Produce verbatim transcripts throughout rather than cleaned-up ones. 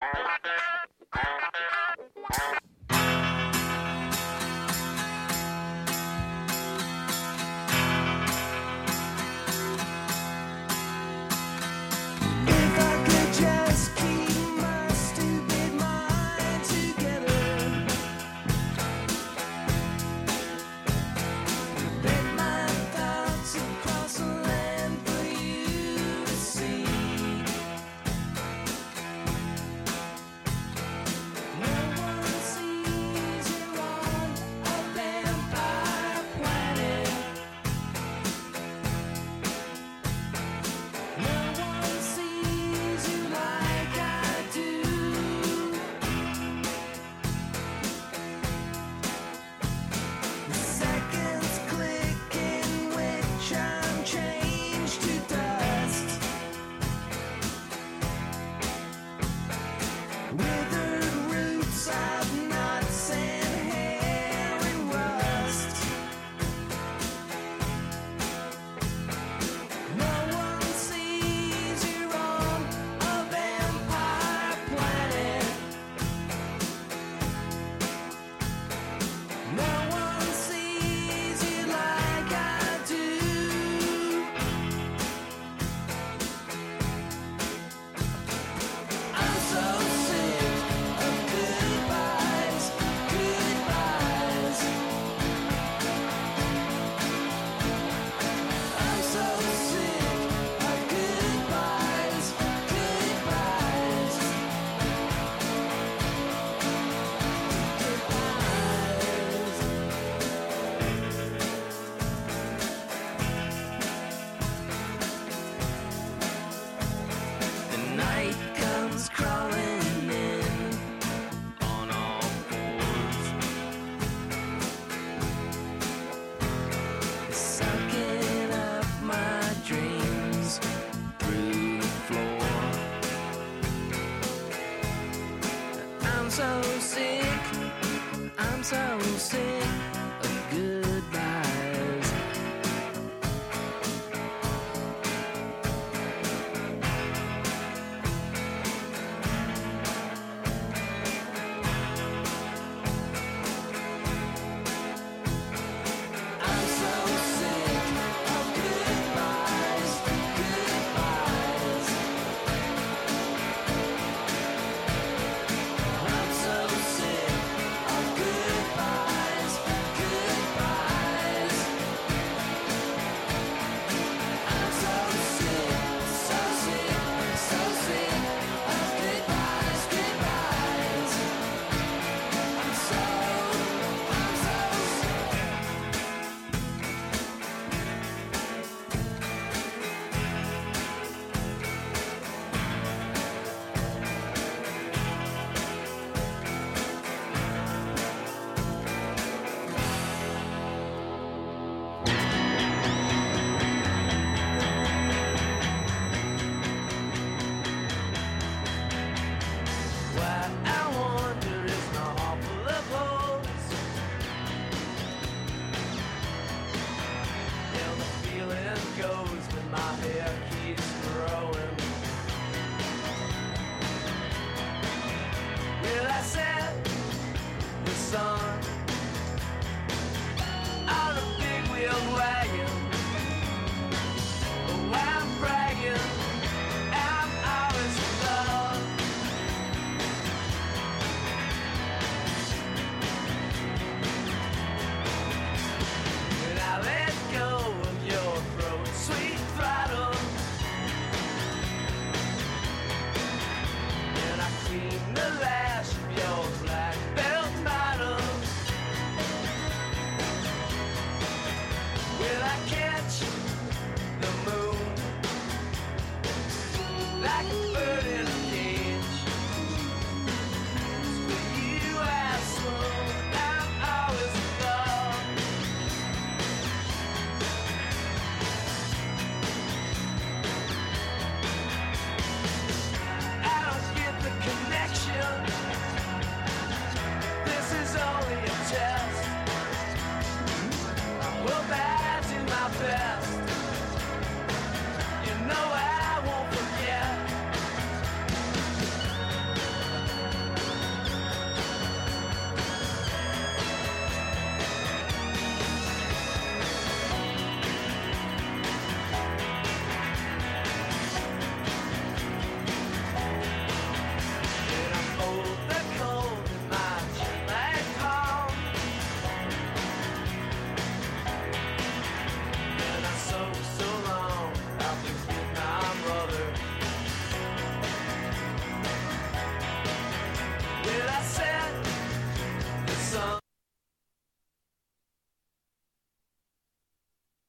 I'm so sick of goodbyes.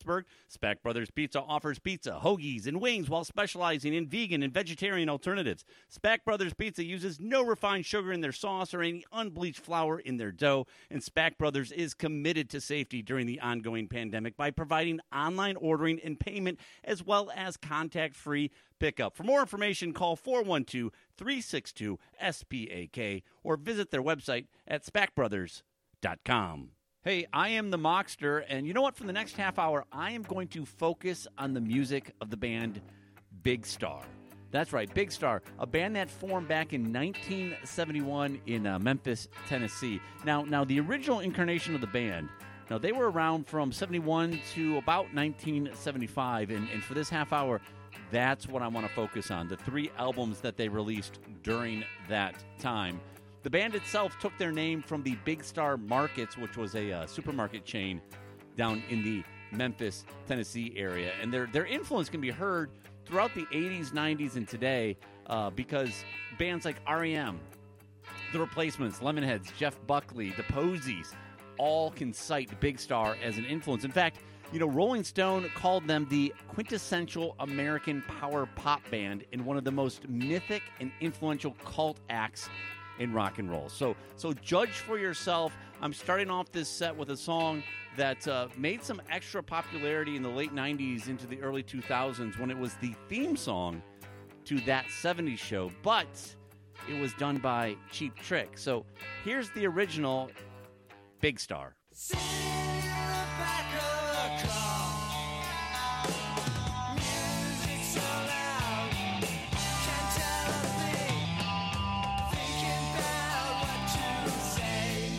Pittsburgh. Spack Brothers Pizza offers pizza, hoagies, and wings while specializing in vegan and vegetarian alternatives. Spack Brothers Pizza uses no refined sugar in their sauce or any unbleached flour in their dough. And Spack Brothers is committed to safety during the ongoing pandemic by providing online ordering and payment as well as contact-free pickup. For more information, call four one two, three six two, S P A K or visit their website at spack brothers dot com. Hey, I am the Mockster, and you know what? For the next half hour, I am going to focus on the music of the band Big Star. That's right, Big Star, a band that formed back in nineteen seventy-one in uh, Memphis, Tennessee. Now, now the original incarnation of the band, now they were around from seventy-one to about nineteen seventy-five, and, and for this half hour, that's what I want to focus on, the three albums that they released during that time. The band itself took their name from the Big Star Markets, which was a uh, supermarket chain down in the Memphis, Tennessee area. And their their influence can be heard throughout the eighties, nineties, and today uh, because bands like R E M, The Replacements, Lemonheads, Jeff Buckley, The Posies, all can cite Big Star as an influence. In fact, you know, Rolling Stone called them the quintessential American power pop band and one of the most mythic and influential cult acts in rock and roll. So so judge for yourself. I'm starting off this set with a song that uh, made some extra popularity in the late nineties into the early two thousands when it was the theme song to That seventies Show, but it was done by Cheap Trick. So here's the original Big Star. Sitting in the back of the car, music so loud, can't tell a thing, thinking about what to say.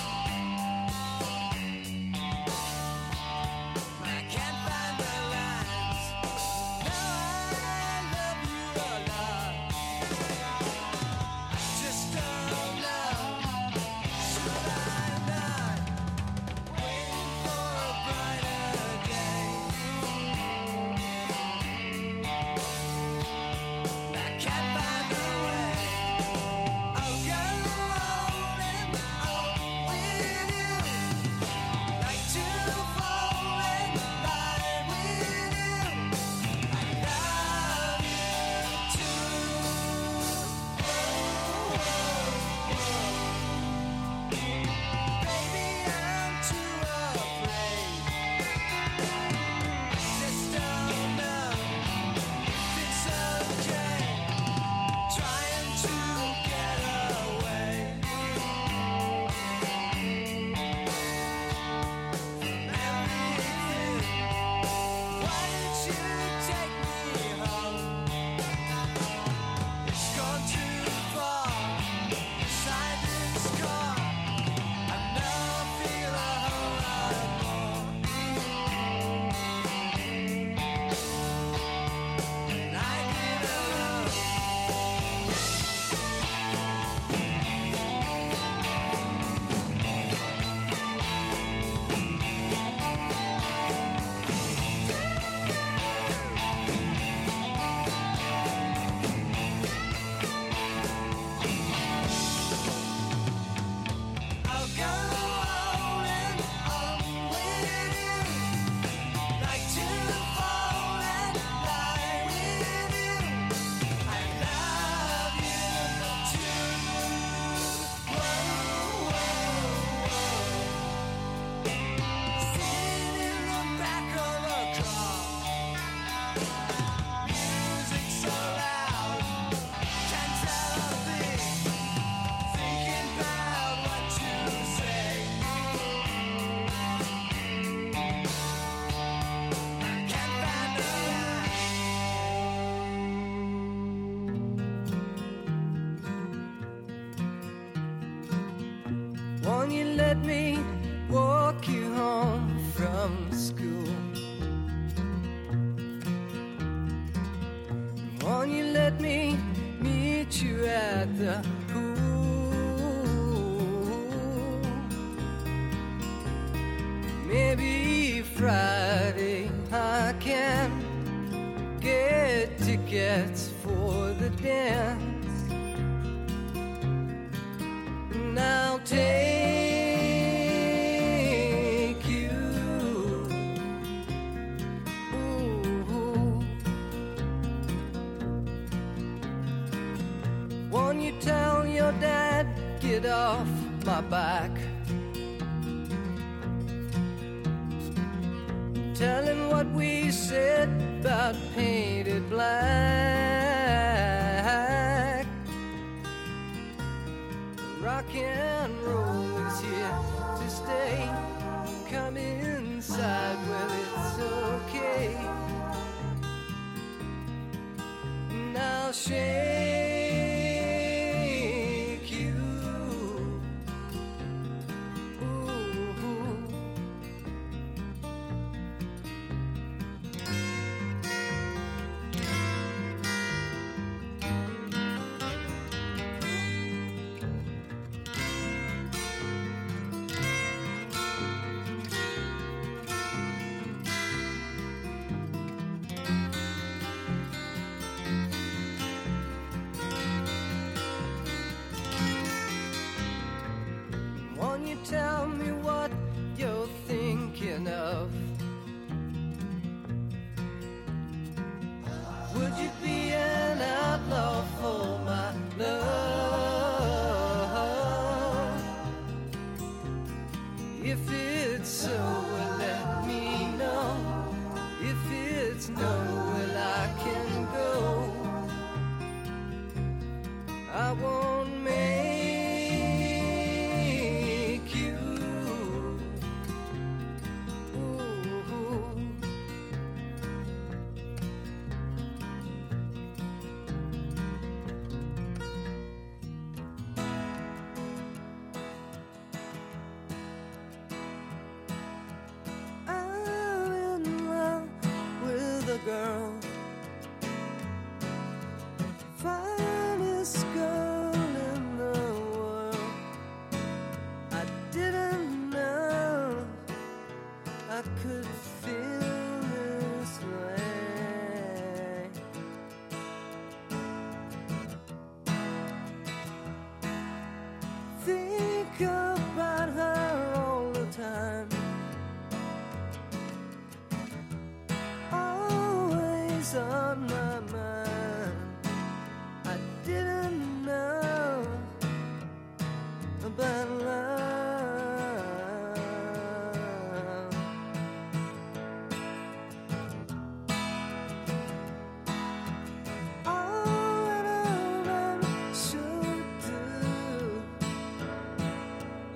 I can't find the lines, now I love you a lot, just don't know, should I not? Waiting for a brighter day. I can't find a way. I'll go rolling on with you, like to fall and lie with you. I love you too. Baby, I'm too afraid. Just don't know if it's okay. Trying to get away from everything. Why did you take me home? It's gone too far. Inside this car, I know I feel a whole lot more. And I did alone. I'll go rolling on with you, like to fall and lie with you. I love you too. Whoa, whoa, whoa. Sitting in the back of a car, music so loud, can't tell a thing, thinking about what to say. I can't find a line. Won't you let me walk you home from school? Won't you let me meet you at the pool? Maybe Friday I can get tickets for the dance. And I'll take you it off my back. Tell him what we said about painted black. Rock and roll is here to stay. Come inside, well, it's okay. Now shake you. Ooh. Won't you tell me what you're thinking of? Would you be an outlaw for my love? If it's so, well, let me know. If it's no, well, I can go. I won't make you. Ooh. I'm in love with a girl, finest girl in the world. I didn't know I could feel this way. Think about her all the time, always on my mind. I didn't know about love. All that I'm sure do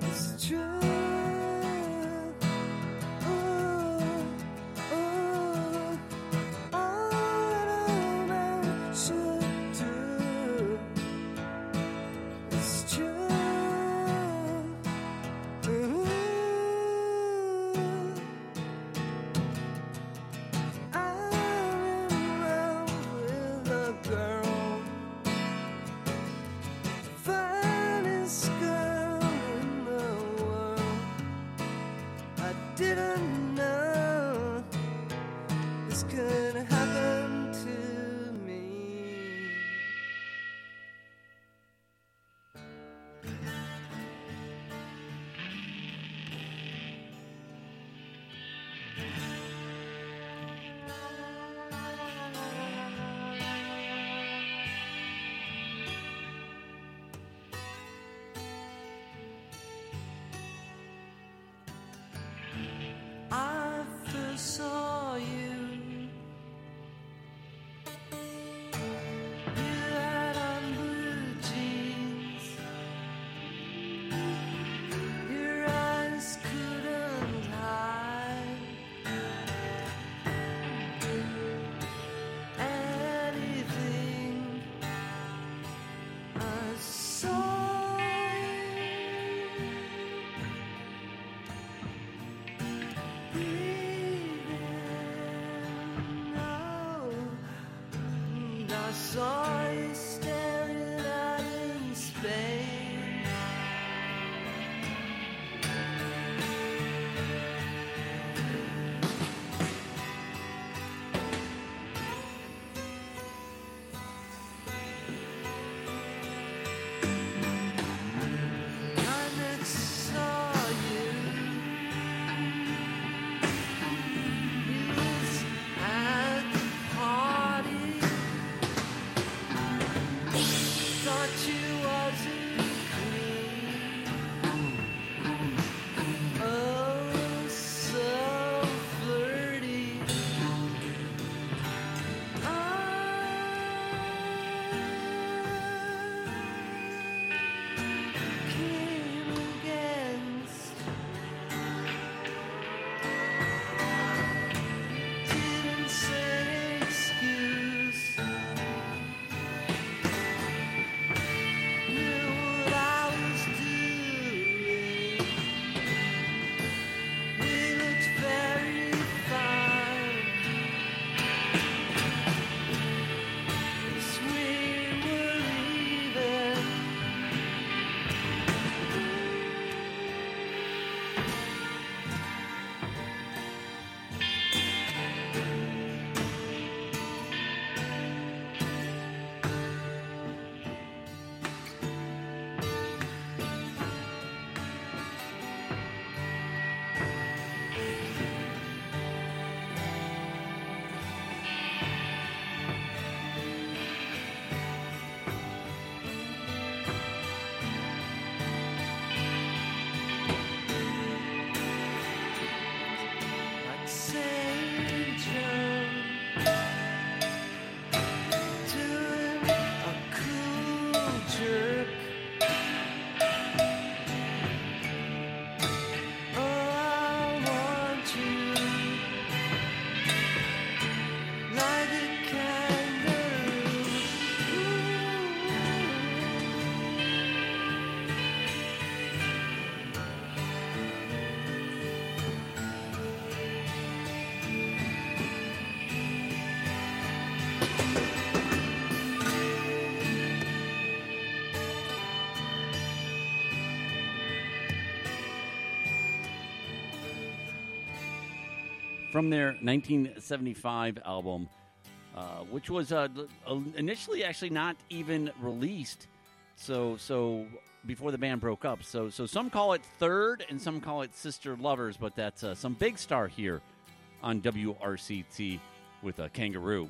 from their nineteen seventy-five album, uh, which was uh, initially actually not even released. So, so before the band broke up. So, so some call it Third, and some call it Sister Lovers. But that's uh, some Big Star here on W R C T with a Kangaroo.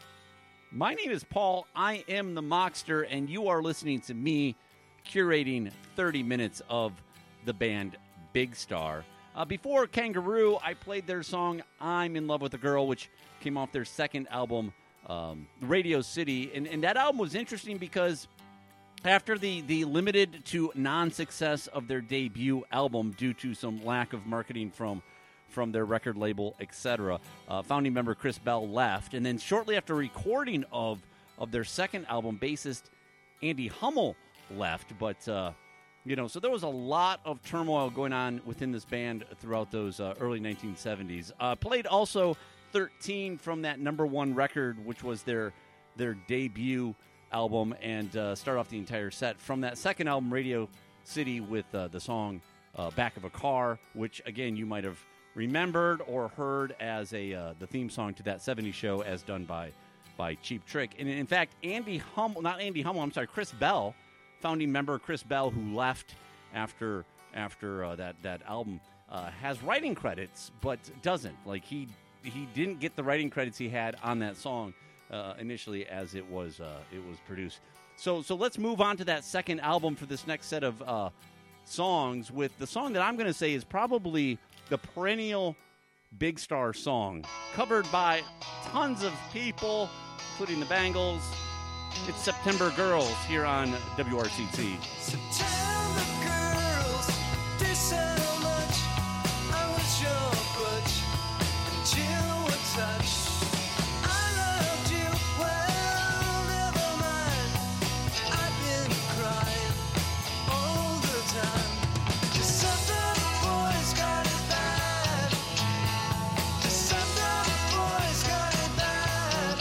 My name is Paul. I am the Mockster, and you are listening to me curating thirty minutes of the band Big Star. Uh, before Kangaroo, I played their song I'm in Love with a Girl, which came off their second album, um, Radio City. And, and that album was interesting because after the, the limited to non-success of their debut album due to some lack of marketing from from their record label, et cetera, uh, founding member Chris Bell left. And then shortly after recording of, of their second album, bassist Andy Hummel left. But, uh, you know, so there was a lot of turmoil going on within this band throughout those uh, early nineteen seventies. Uh, played also thirteen from that number one record, which was their their debut album, and uh, start off the entire set from that second album, Radio City, with uh, the song uh, Back of a Car, which, again, you might have remembered or heard as a uh, the theme song to that seventies show as done by by Cheap Trick. And in fact, Andy Hummel, not Andy Hummel, I'm sorry, Chris Bell, founding member Chris Bell, who left after after uh, that, that album, uh, has writing credits, but doesn't. Like, he he didn't get the writing credits he had on that song Uh, initially as it was uh, it was produced. So so let's move on to that second album for this next set of uh, songs with the song that I'm going to say is probably the perennial Big Star song, covered by tons of people, including the Bangles. It's September Girls here on W R C T. September girls, they said how much I was your butch and you were touch. I loved you, well, never mind. I've been crying all the time. Just some dumb boys got it bad. Just some dumb boys got it bad.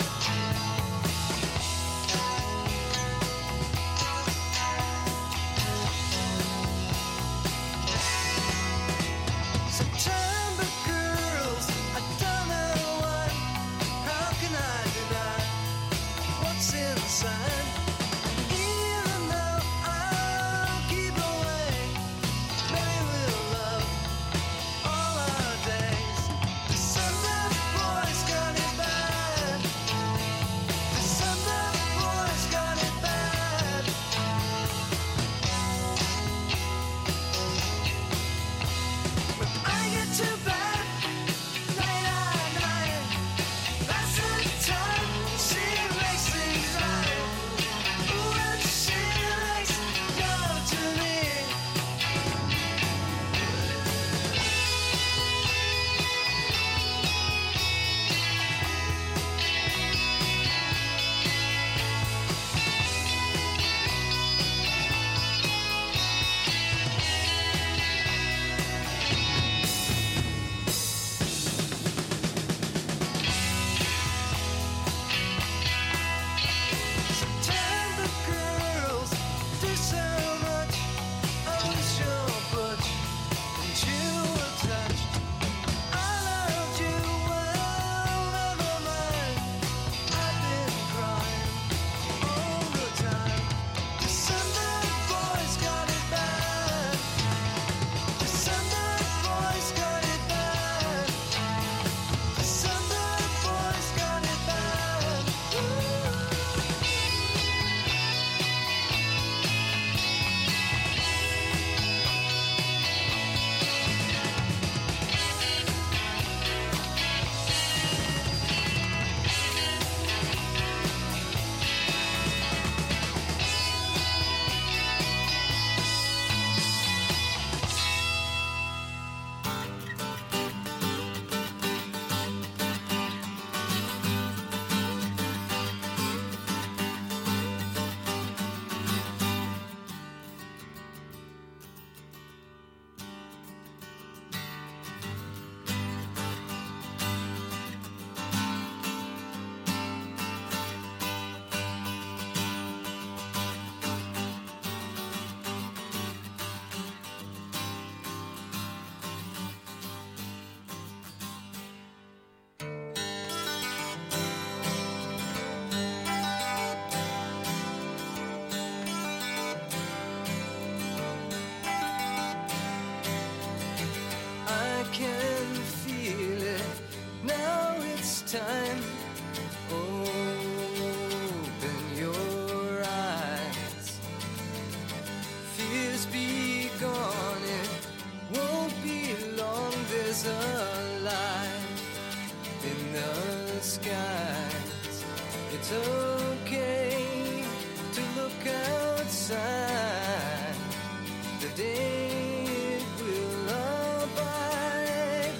fears be gone, it won't be long. There's a light in the skies. It's okay to look outside. The day will abide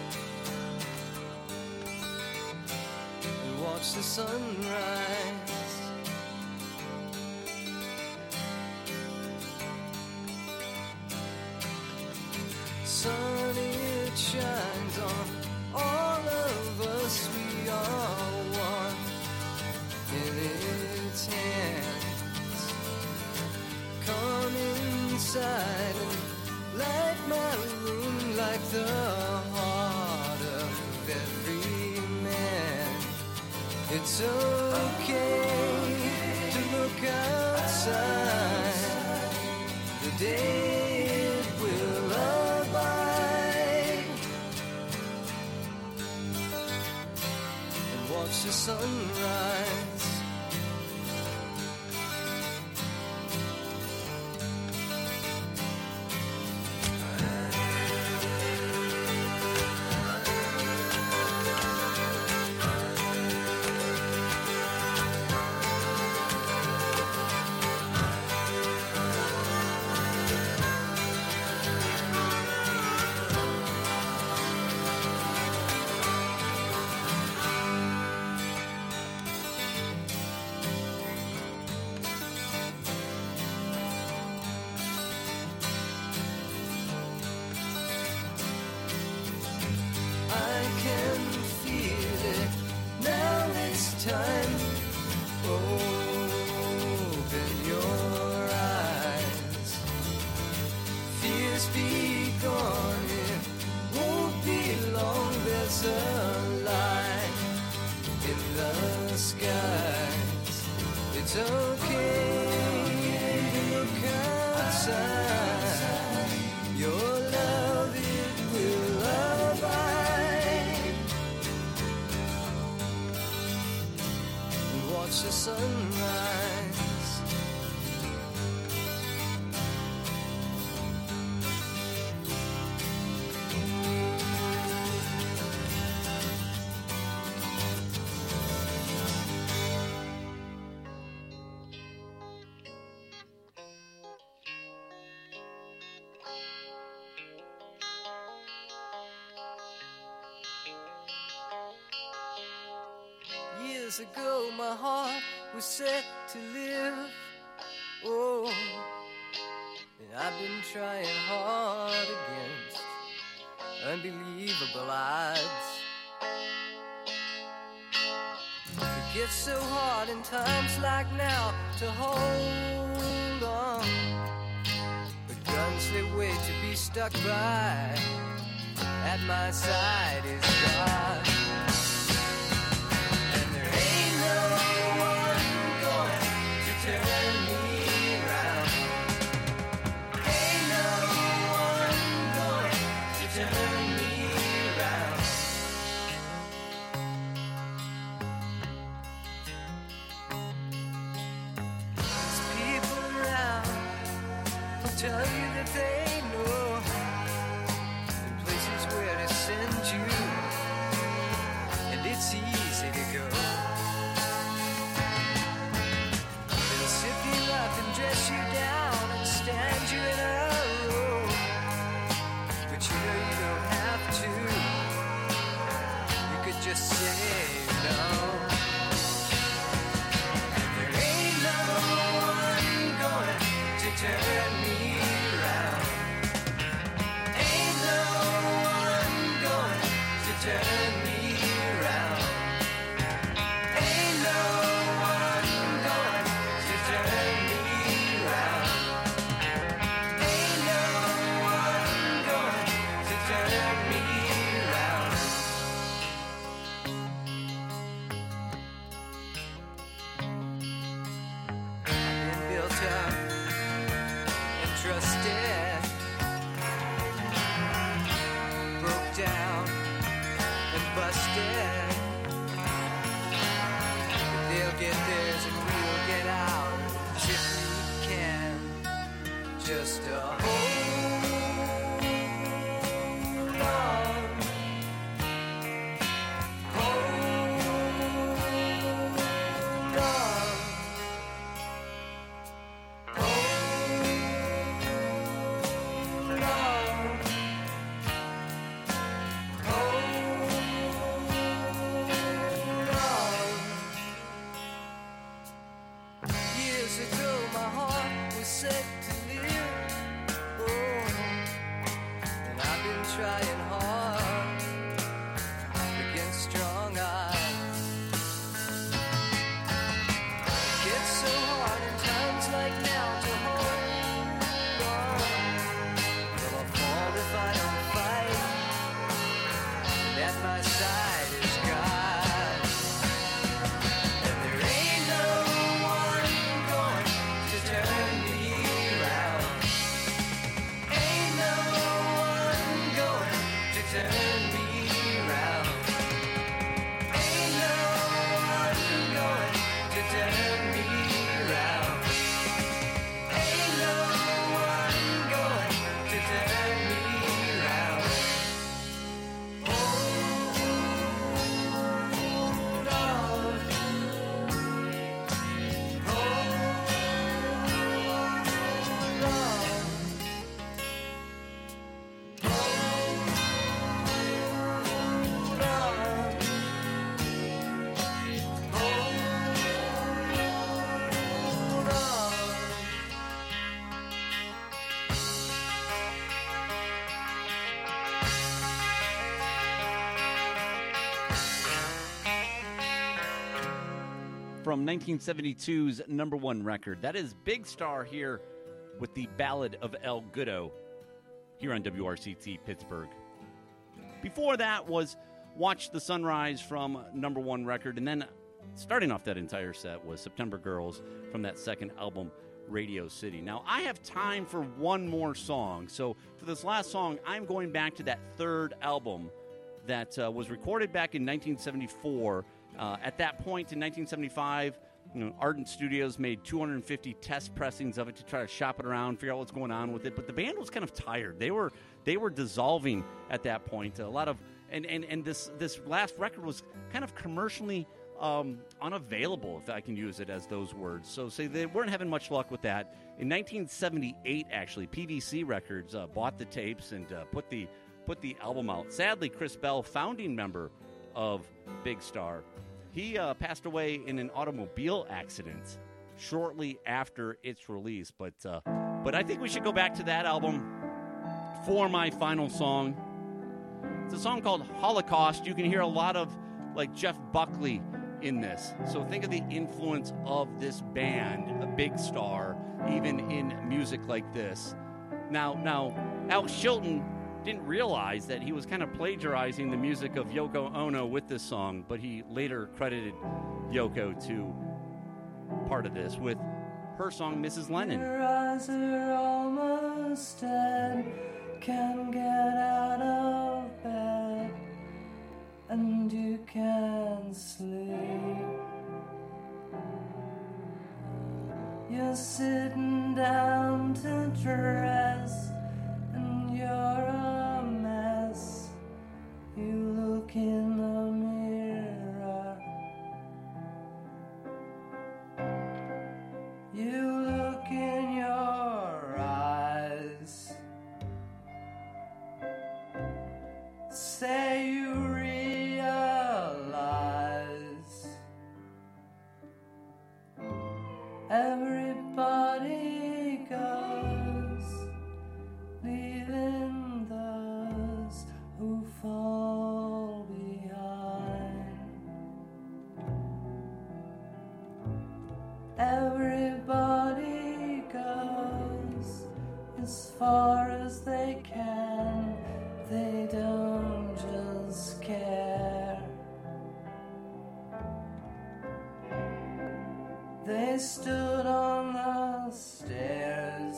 and watch the sunrise. Sun, it shines on all of us. We are one in its hands. Come inside and light my room like the heart of every man. It's okay to look outside. The day will abide and watch the sunrise. I can feel it. Now it's time. Open your eyes. Fears be gone. It won't be long. There's a light in the skies. It's okay to look outside. Your love, it will abide and watch the sunrise. Years ago my heart was set to live. Oh, and I've been trying hard against unbelievable odds. It gets so hard in times like now to hold on. The guns they wait to be stuck by at my side is God. Turn me round. Ain't no one going to turn me round. There's people around who tell you that they know the places where to send you, and it's easy to go. And dress you down and stand you in a row, but you know you don't have to. You could just say no. There ain't no one going to turn me around. Ain't no one going to turn me around. Ain't no one going to turn me around. Ain't no one going to turn me around. I've been built up and trusted, broke down and busted. But they'll get theirs and we'll get ours if we can. just a hold on, hold on, hold on, hold on. Years ago my heart was set to live, oh, and I've been trying hard against strong odds. It's so hard in times like now to hold on. Well, I'll fall if I don't fight, and at my side is God. And there ain't no one going to turn me around. Ain't no one going to turn me around. Ain't no one going to turn me around. Ain't no one going to turn me around. Hold on. Hold on. Hold on. Hold on. From nineteen seventy-two's number one record. That is Big Star here with the Ballad of El Goodo here on W R C T Pittsburgh. Before that was Watch the Sunrise from number one record. And then starting off that entire set was September Girls from that second album, Radio City. Now, I have time for one more song. So for this last song, I'm going back to that third album that uh, was recorded back in nineteen seventy-four. Uh, at that point in nineteen seventy-five, you know, Ardent Studios made two hundred fifty test pressings of it to try to shop it around, figure out what's going on with it. But the band was kind of tired. They were they were dissolving at that point. A lot of and and, and this this last record was kind of commercially um, unavailable, if I can use it as those words. So say they weren't having much luck with that. In nineteen seventy-eight, actually, P V C Records uh, bought the tapes and uh, put the put the album out. Sadly, Chris Bell, founding member of Big Star, he uh, passed away in an automobile accident shortly after its release. But uh, but I think we should go back to that album for my final song. It's a song called Holocaust. You can hear a lot of like Jeff Buckley in this. So think of the influence of this band, a Big Star, even in music like this. Now, now Alex Chilton didn't realize that he was kind of plagiarizing the music of Yoko Ono with this song, but he later credited Yoko to part of this with her song, Missus Lennon. Your eyes are almost dead, can't get out of bed, and you can't sleep. You're sitting down to dress, and you're a mess. You look in the mirror. You look in your eyes. Say you realize everybody goes, leaving those who fall behind. Everybody goes as far as they can. They don't just care. They stood on the stairs,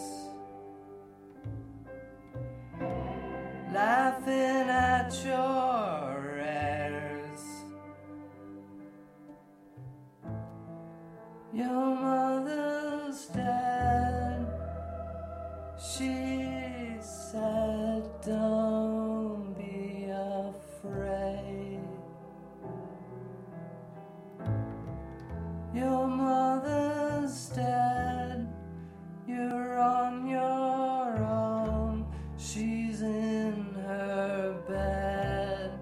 laughing at your airs. Your mother's dead. She said, don't be afraid. Your mother's dead. You're on your own. She's in her bed.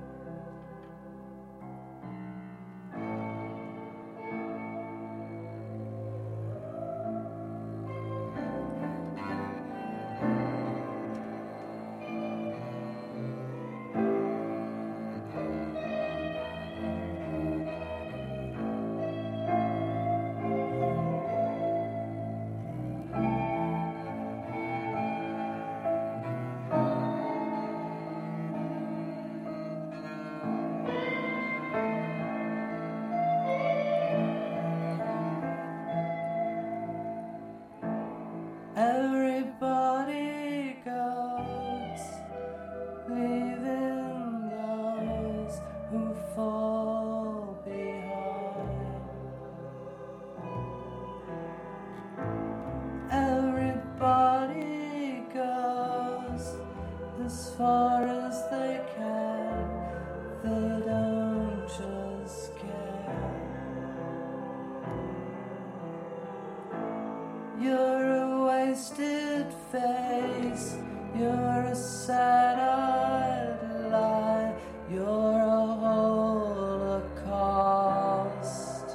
Everybody goes, leaving those who fall behind. Everybody goes as far as they can. They don't just care. You're a wasted face. You're a sad-eyed lie. You're a holocaust.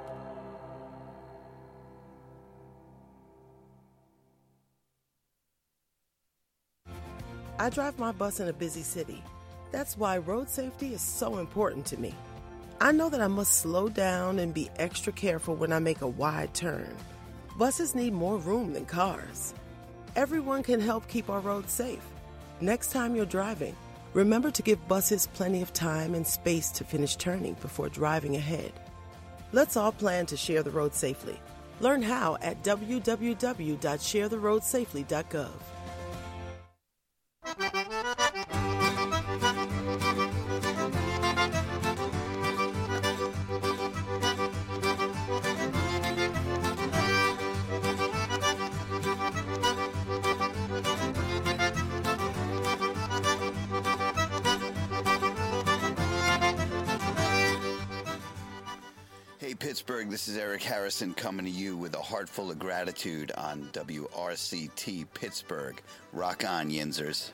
I drive my bus in a busy city. That's why road safety is so important to me. I know that I must slow down and be extra careful when I make a wide turn. Buses need more room than cars. Everyone can help keep our roads safe. Next time you're driving, remember to give buses plenty of time and space to finish turning before driving ahead. Let's all plan to share the road safely. Learn how at w w w dot share the road safely dot gov. Hey Pittsburgh, this is Eric Harrison coming to you with a heart full of gratitude on W R C T Pittsburgh. Rock on, Yinzers.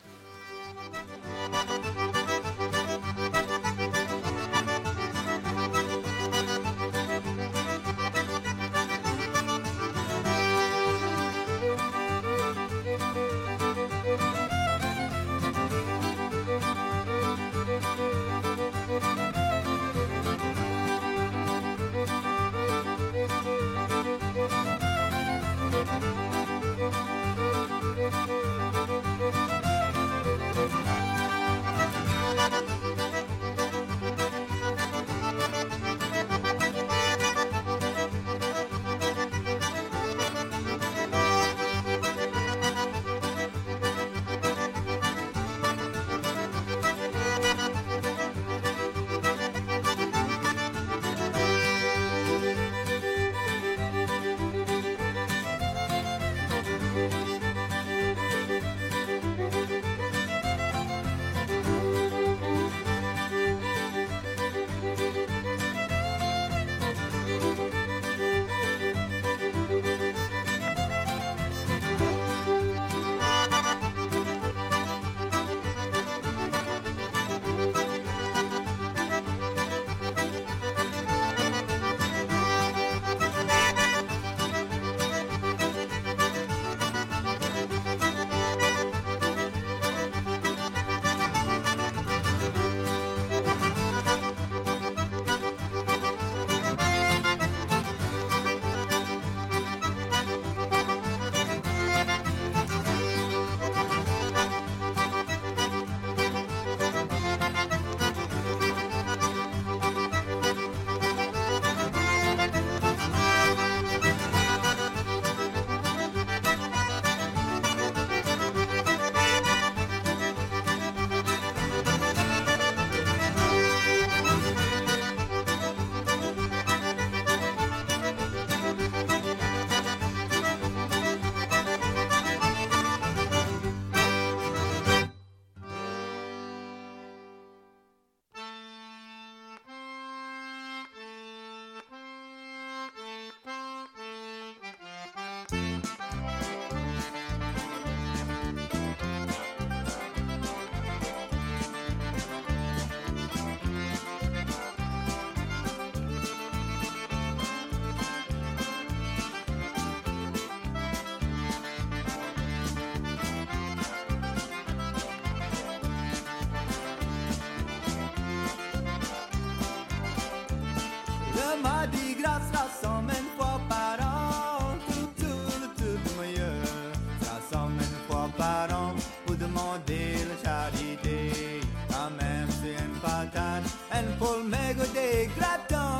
and pour le mégot des gratons.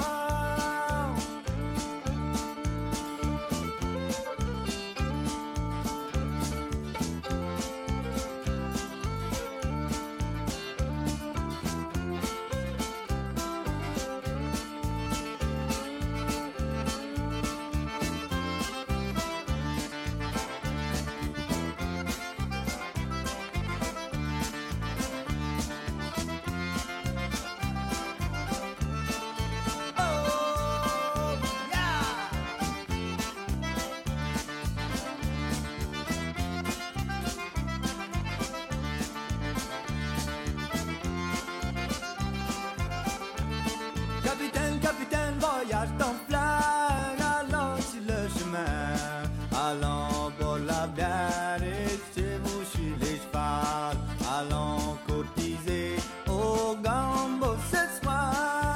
Capitaine, capitaine, voyage ton flag, allons sur le chemin, allons pour la bière et chez vous sur les chevals, allons cotiser au gambo ce soir.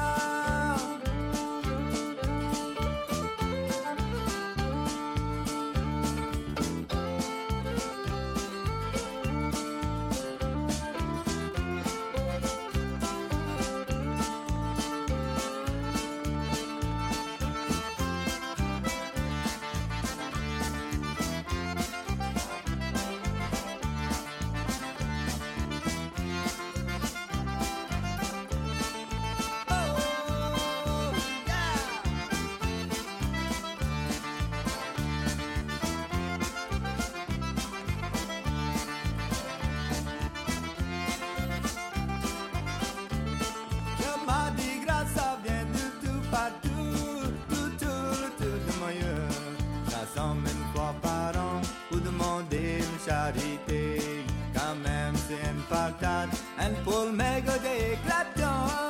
Le Mardi Gras, ça vient de tout partout, tout, tout, le tour de Moyeu. Rassemble une fois par an pour demander une charité. Quand même, c'est une patate, un pour le mégot des gratons.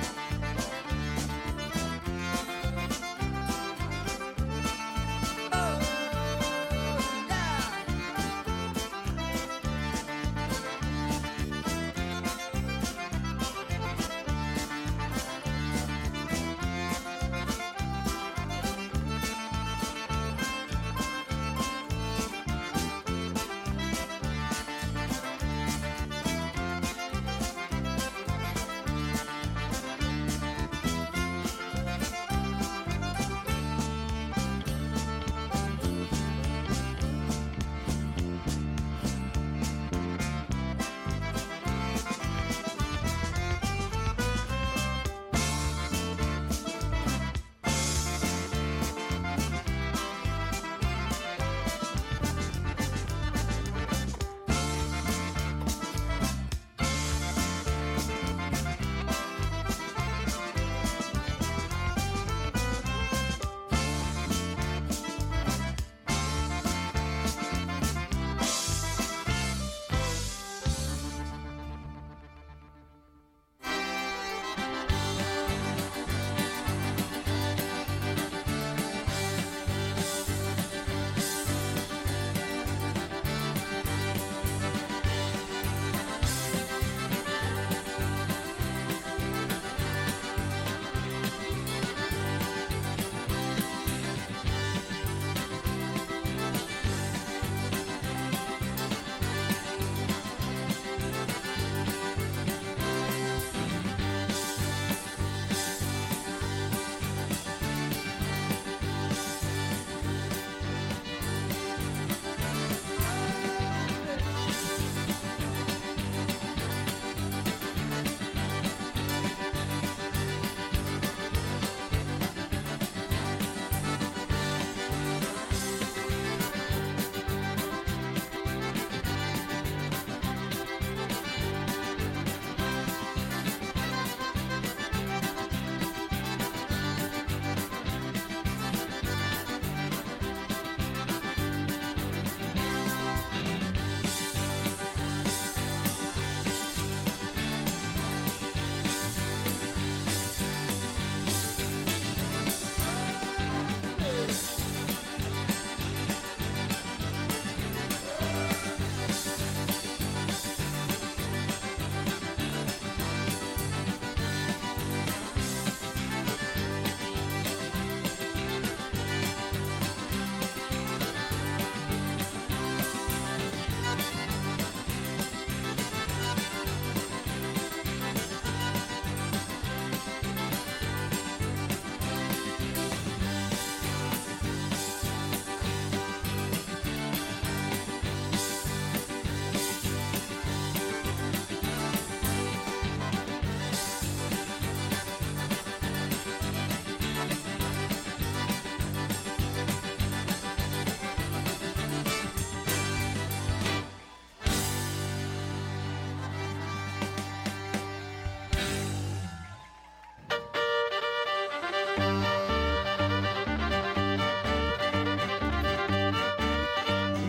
Oh,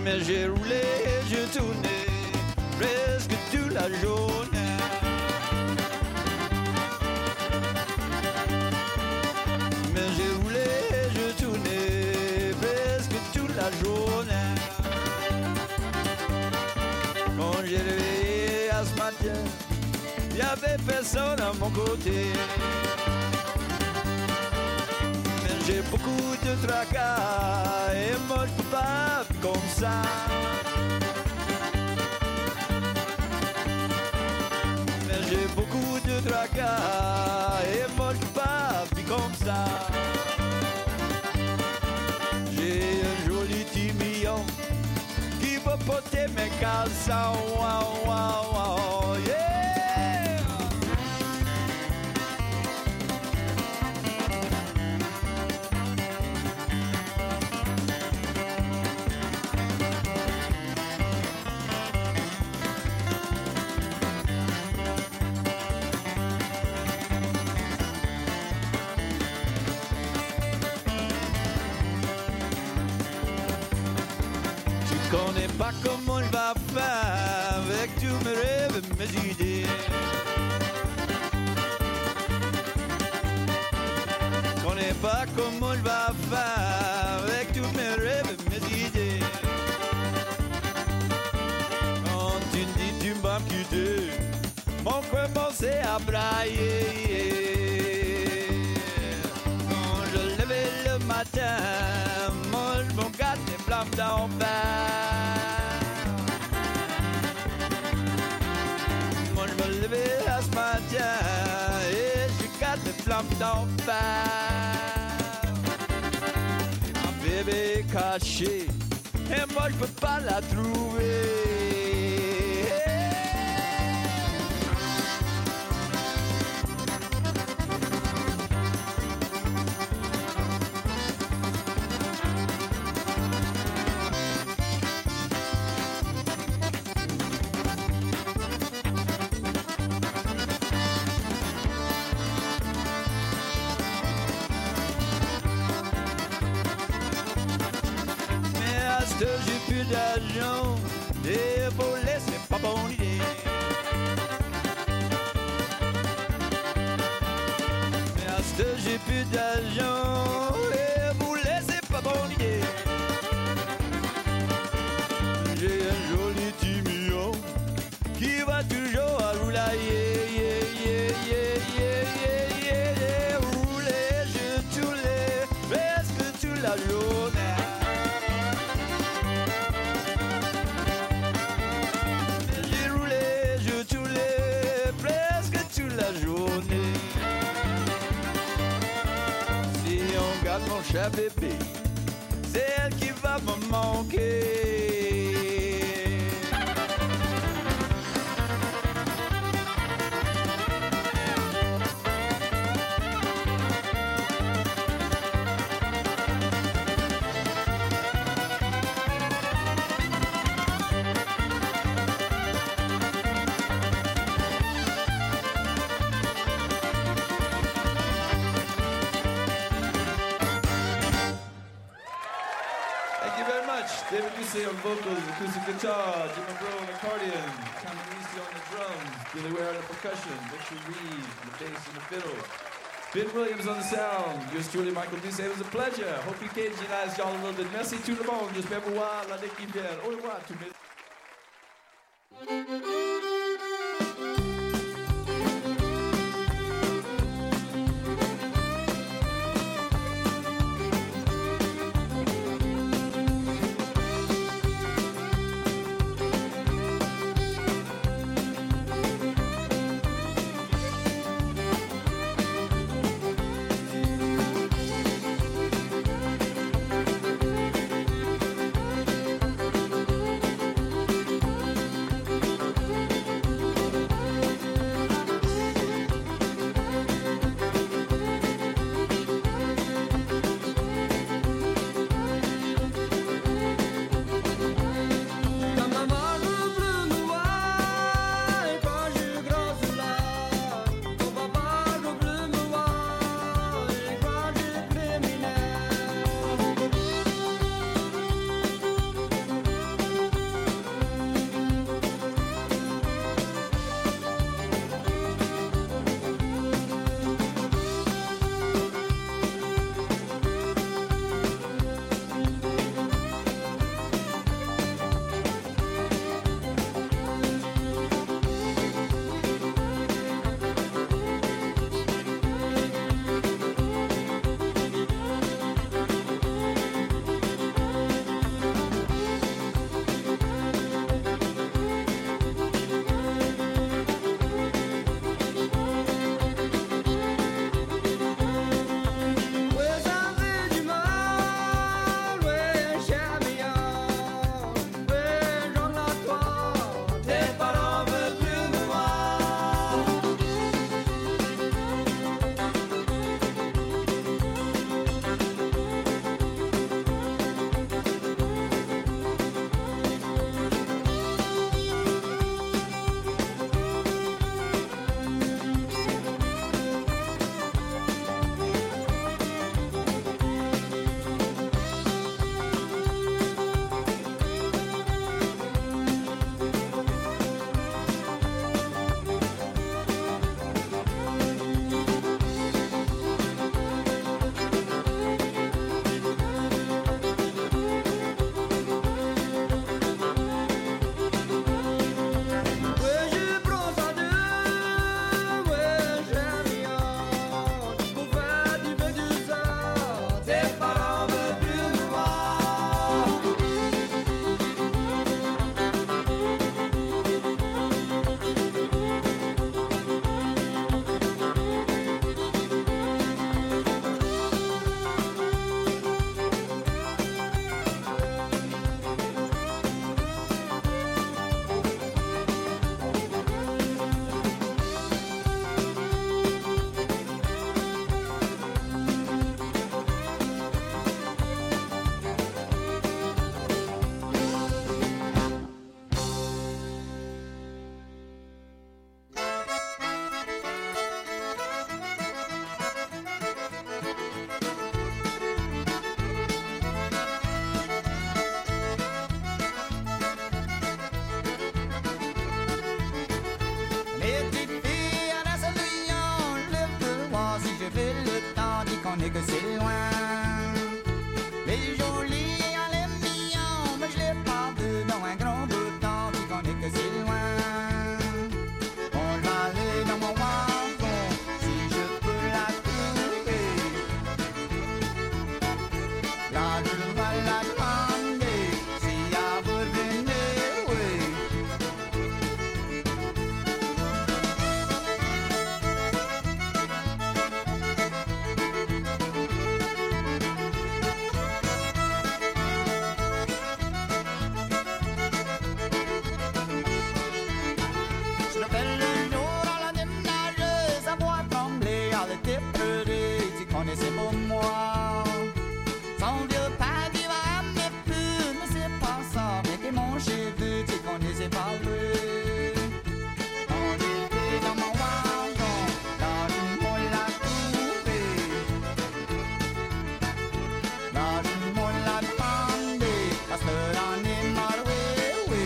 Mais j'ai roulé, j'ai tourné presque toute la journée. Mais j'ai roulé, j'ai tourné presque toute la journée. Quand j'ai réveillé à ce matin, il n'y avait personne à mon côté. Mais j'ai beaucoup de tracas et moi je peux pas vivre comme ça. Mais j'ai beaucoup de tracas et moi je peux pas vivre comme ça. J'ai un joli petit million qui va porter mes caleçons. Wow, wow, wow, yeah. Tu connais pas comment je vais faire avec tous mes rêves et mes idées. Tu connais pas comment je vais faire avec tous mes rêves et mes idées. Quand tu me dis tu vas me quitter, mon cœur commençait à brailler. Quand je levais le matin, moi je me garde des flammes d'enfer. Moi je me levais à ce matin et je garde des flammes d'enfer. Ma bébé est cachée et moi je peux pas la trouver. J'ai plus d'argent et voler c'est pas bonne idée. Mais à ce que j'ai plus d'argent et voler c'est pas bonne idée. J'ai un joli petit million qui va toujours à rouler. Yeah, yeah, yeah, yeah, yeah, yeah, yeah. Rouler, je tournais presque toute la journée. Mon chat bébé, c'est elle qui va me manquer. David Ducey on vocals, acoustic guitar, Jim McGraw on accordion, Cameron Reese on the drums, Billy Ware on the percussion, Richard Reed on the bass and the fiddle, Ben Williams on the sound, yours truly Michael Ducey. It was a pleasure. Hope you occasionalized y'all a little bit. Merci tout le monde. J'espère vous voir l'année qui vient. Au revoir tout le monde. qu'on est que c'est loin. Les jolis en les mignons, mais je les parle dans un grand bout de temps, puis qu'on est que c'est loin. On va aller dans mon wagon, si je peux la trouver. Là je vais la demander, si elle veut venir, oui. Je l'appelle le jour à la déménageuse, sa voix tremblait, elle était pleurée, tu connaissais pour moi. Son vieux père qui va amener plus, mais c'est pas ça, mais que mon cheveu, tu connaissais pas lui. On était dans mon wagon, là je m'en l'a trouvé. Là je m'en l'a demandé, parce que l'on est mal, oui, oui.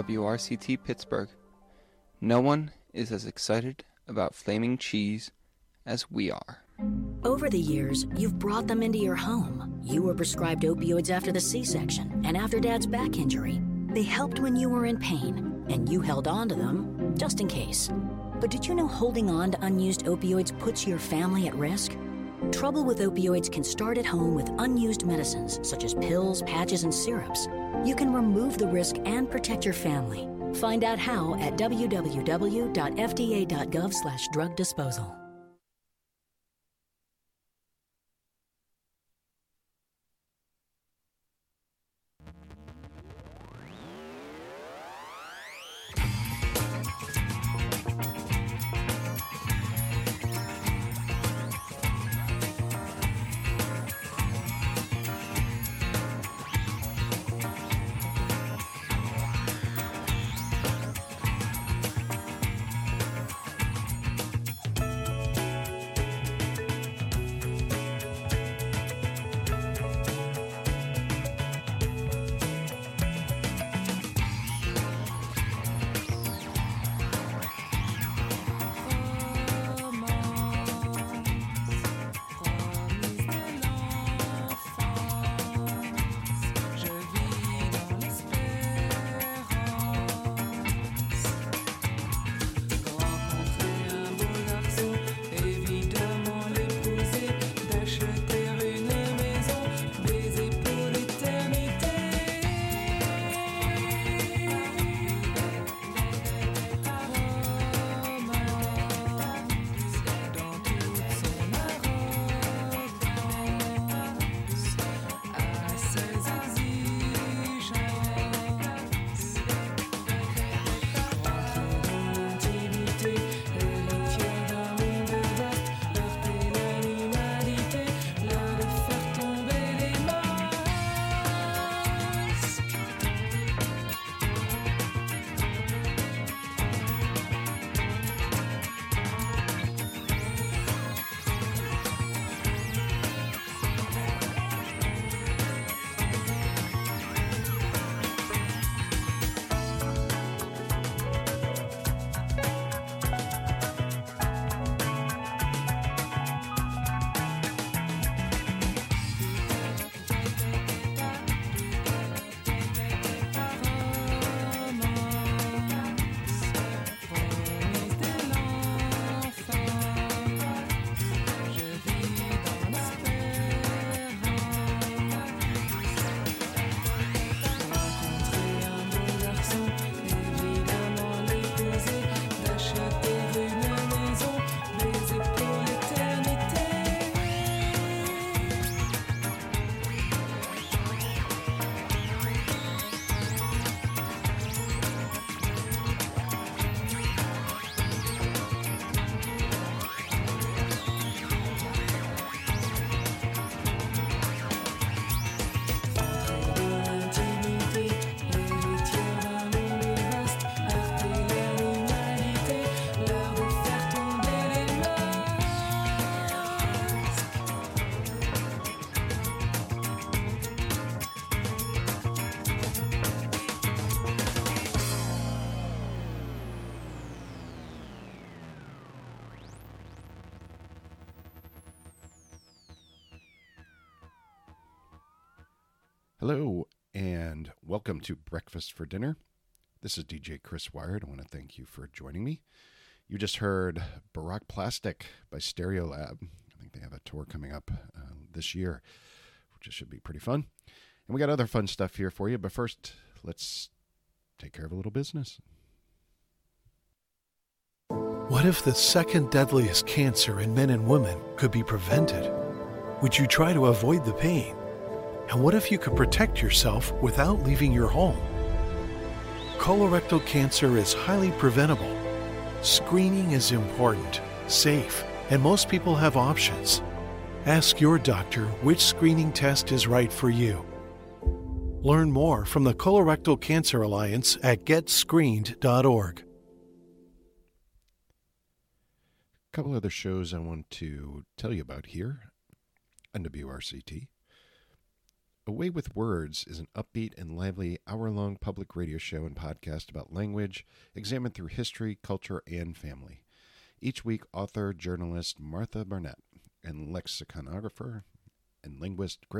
W R C T Pittsburgh. No one is as excited about flaming cheese as we are. Over the years, you've brought them into your home. You were prescribed opioids after the C-section and after Dad's back injury. They helped when you were in pain, and you held on to them just in case. But did you know holding on to unused opioids puts your family at risk? Trouble with opioids can start at home with unused medicines, such as pills, patches, and syrups. You can remove the risk and protect your family. Find out how at w w w dot f d a dot gov slash drug disposal. Hello, and welcome to Breakfast for Dinner. This is D J Chris Wired. I want to thank you for joining me. You just heard Baroque Plastic by Stereolab. I think they have a tour coming up uh, this year, which should be pretty fun. And we got other fun stuff here for you, but first, let's take care of a little business. What if the second deadliest cancer in men and women could be prevented? Would you try to avoid the pain? And what if you could protect yourself without leaving your home? Colorectal cancer is highly preventable. Screening is important, safe, and most people have options. Ask your doctor which screening test is right for you. Learn more from the Colorectal Cancer Alliance at get screened dot org. A couple other shows I want to tell you about here on W R C T. A Way with Words is an upbeat and lively hour-long public radio show and podcast about language, examined through history, culture, and family. Each week, author, journalist Martha Barnett and lexiconographer and linguist Greg